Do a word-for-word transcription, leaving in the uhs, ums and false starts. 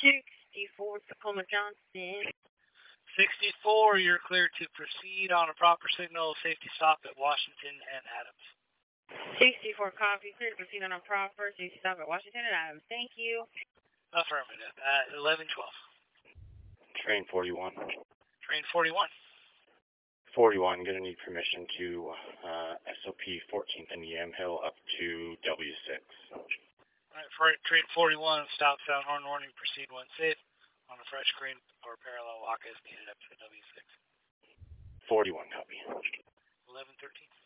sixty-four, Tacoma Johnson. sixty-four, you're clear to proceed on a proper signal safety stop at Washington and Adams. sixty-four, copy, clear to proceed on a proper safety stop at Washington and Adams. Thank you. Affirmative. At eleven twelve. Train forty-one. Train forty-one. forty-one, going to need permission to uh, S O P fourteenth and Yamhill up to W six. All right, for train forty-one, stop, sound horn warning, proceed when safe. On a fresh green or parallel walk as needed up to W six. forty-one, copy. eleven thirteen.